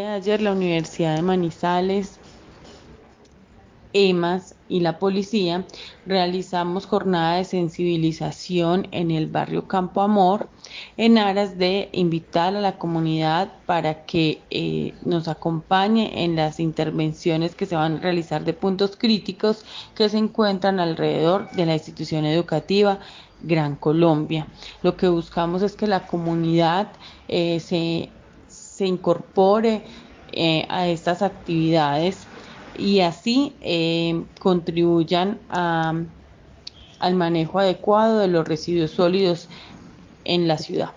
Ayer la Universidad de Manizales, EMAS y la policía realizamos jornada de sensibilización en el barrio Campo Amor en aras de invitar a la comunidad para que nos acompañe en las intervenciones que se van a realizar de puntos críticos que se encuentran alrededor de la institución educativa Gran Colombia. Lo que buscamos es que la comunidad se incorpore a estas actividades y así contribuyan al manejo adecuado de los residuos sólidos en la ciudad.